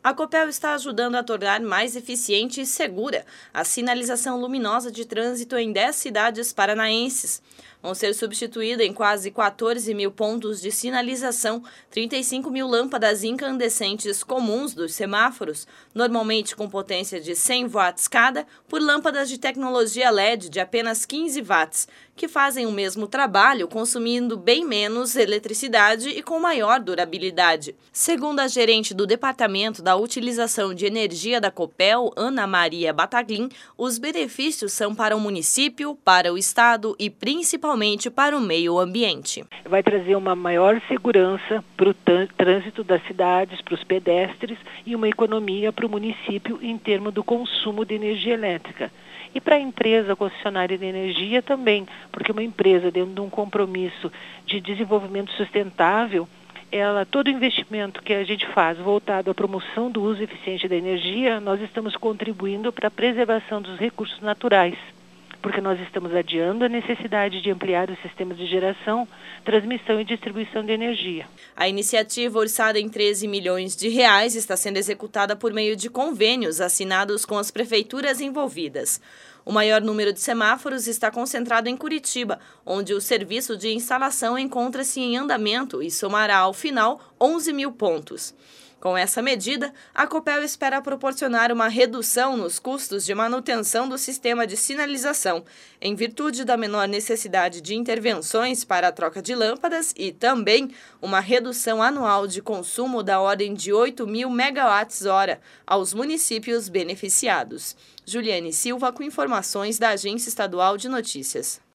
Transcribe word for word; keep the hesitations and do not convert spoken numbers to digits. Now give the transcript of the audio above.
A Copel está ajudando a tornar mais eficiente e segura a sinalização luminosa de trânsito em dez cidades paranaenses. Vão ser substituídas em quase quatorze mil pontos de sinalização, trinta e cinco mil lâmpadas incandescentes comuns dos semáforos, normalmente com potência de cem watts cada, por lâmpadas de tecnologia L E D de apenas quinze watts, que fazem o mesmo trabalho consumindo bem menos eletricidade e com maior durabilidade. Segundo a gerente do Departamento da Utilização de Energia da Copel, Ana Maria Bataglin, os benefícios são para o município, para o estado e principalmente para o meio ambiente. Vai trazer uma maior segurança para o trânsito das cidades, para os pedestres e uma economia para o município em termos do consumo de energia elétrica. E para a empresa concessionária de energia também, porque uma empresa dentro de um compromisso de desenvolvimento sustentável, ela, todo investimento que a gente faz voltado à promoção do uso eficiente da energia, nós estamos contribuindo para a preservação dos recursos naturais, porque nós estamos adiando a necessidade de ampliar os sistemas de geração, transmissão e distribuição de energia. A iniciativa, orçada em treze milhões de reais, está sendo executada por meio de convênios assinados com as prefeituras envolvidas. O maior número de semáforos está concentrado em Curitiba, onde o serviço de instalação encontra-se em andamento e somará, ao final, onze mil pontos. Com essa medida, a Copel espera proporcionar uma redução nos custos de manutenção do sistema de sinalização, em virtude da menor necessidade de intervenções para a troca de lâmpadas e também uma redução anual de consumo da ordem de oito mil megawatts-hora aos municípios beneficiados. Juliane Silva, com informações da Agência Estadual de Notícias.